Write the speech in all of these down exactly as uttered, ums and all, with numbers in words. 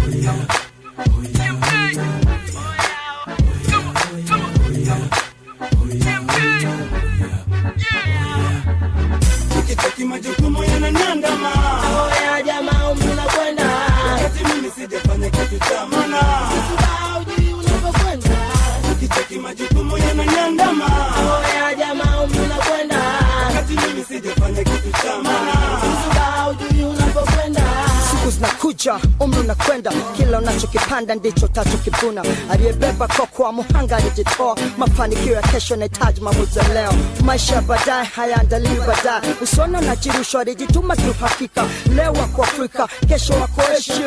Nikitaki majukumu yananiandama. Oya jamaa umri unakwenda, wakati mimi sijafanya kitu cha maana. Hujui unapokwenda. Nikitaki majukumu yananiandama. Oya jamaa umri unakwenda, wakati mimi sijafanya kitu cha maana. Hujui unapokwenda. Siku zinakuja, umri unakwenda, kila unachokipanda ndicho utachokivuna. Aliyebeba koko wa muhanga alijitoa, mafanikio ya kesho yanahitaji maamuzi ya leo. Maisha baadaye hayaandaliwi baadaye, usona na jirusho alijituma tu hakika. Leo wako Afrika, kesho wako Asia.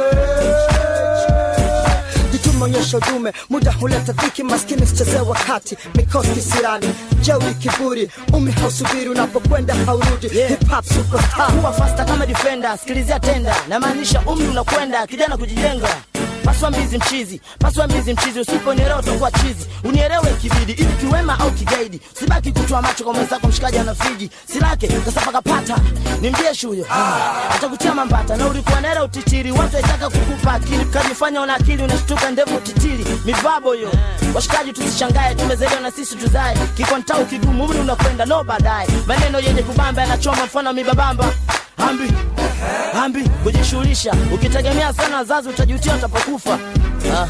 Jitumaonyesha udume, muda huleta dhiki, maskini sicheze wakati, mikosi sirani, jeuri kiburi, umri hausubiri, unapokwenda haurudi. Yeah. Hip hop superstar, Kuwa faster kama defender, sikilizia tenda, na maanisha umri unakwenda, kijana kujijenga. Paswa mbizi mchizi, paswa mbizi mchizi, usiponielewa utakuwa chizi. Unielewe kibidi, ili kiwema au kigaidi. Sibaki kutoa macho kwa mwenzako mshikaji anafiji. Silake, kasapa kapata, ni mjeshi huyo. Atakutia mambata, na ulikuwa nera utitiri. Watu waitaka kukupa akili, kajifanya una akili, unashtuka ndevu utitiri. Mivabo yo, washikaji tusishangae, tumezelewa na sisi tuzae. Kikontau kigumu, umri unakwenda, no baadaye. Maneno yenye kubamba yanachoma mfano mibabamba. Hambi, hambi, kujishughulisha. Ukitegemea sana wazazi utajutia utapokufa. Ah.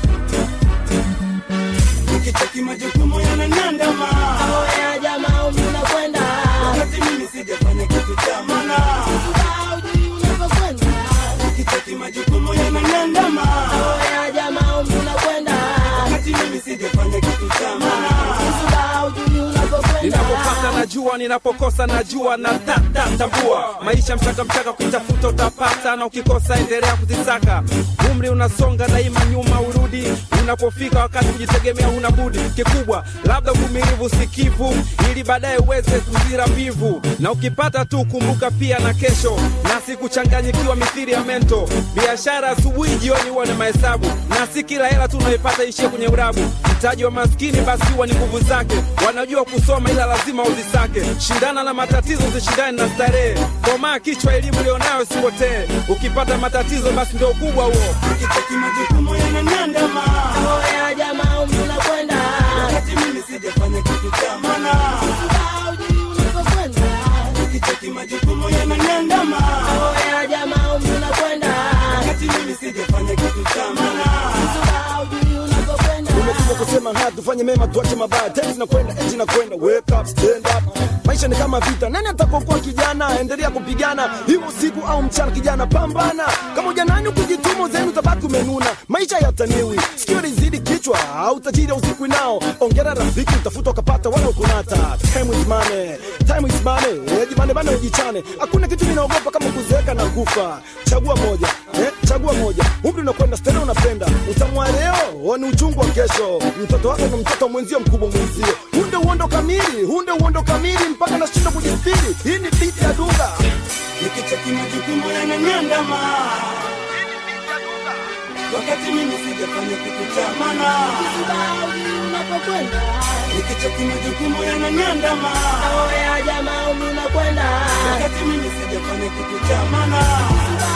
Nikitaki majukumu yananiandama. Oya jamaa umri unakwenda, wakati mimi sijafanya kitu cha maana. hujui unapokwenda. Nikitaki majukumu yananiandama. Oya jamaa umri unakwenda, wakati mimi sijafanya kitu cha maana. hujui unapokwenda. Ninapopata najua, ninapokosa najua, na tata tambua. Maisha mchaka mchaka, ukitafuta utapata, na ukikosa endelea kuzisaka. Umri unasonga daima, nyuma urudi. Unapofika wakati kujitegemea huna budi. Kikubwa labda uvumilivu sikivu, ili baadaye uweze kuzira mbivu. Na ukipata tu kumbuka pia na kesho, na sikuchanganyikiwa mithili ya mento. Biashara asubuhi jioni huwa na mahesabu, na si kila hela tu unaipata ishie kwenye urabu. Mtaji wa maskini basi huwa ni nguvu zake. Wanajua kusoma ila lazima uzisake. Shindana na matatizo, usishindane na starehe. Komaa kichwa, elimu ulionayo sipotee. Ukipata matatizo basi ndio ukubwa huo. Nikitaki majukumu yananiandama. Oya jamaa umri unakwenda, wakati mimi sijafanya kitu cha maana. hujui unapokwenda. Nikitaki majukumu yananiandama. Oya jamaa umri unakwenda, wakati mimi sijafanya kitu cha maana. hujui unapokwenda. Umekuja kusema na tufanye mema tuache mabaya. Tena tunakwenda, eti nakwenda. Wake up, stand up. Maisha ni kama vita. Nani atakokuwa kijana? Endelea kupigana. Hiyo siku au mchana kijana pambana. Kama ujanani ukijituma zenu utabaki umenuna. Maisha yataniwi. Sikio lizidi kichwa au tajiri usiku nao. Ongera rafiki utafuta ukapata wala ukunata. Time is money. Time is money. Eh, jimane bana ujichane. Hakuna kitu ninaogopa kama kuzeeka na kufa. Chagua moja. Eh, chagua moja. Umri unakwenda, stena unapenda. Utamwa leo, ni uchungu wa kesho. Mtoto wako na mtoto mwenzio mkubwa mwenzio. Hunde uondo kamili, hunde uondo kamili mpaka nashinda kujistiri. Hii ni beat ya Dunga. Nikitaki majukumu yananiandama. wakati mimi sijafanya kitu cha maana. Hujui unapokwenda, Nikitaki majukumu yananiandama. oya jamaa unakwenda, wakati mimi sijafanya kitu cha maana.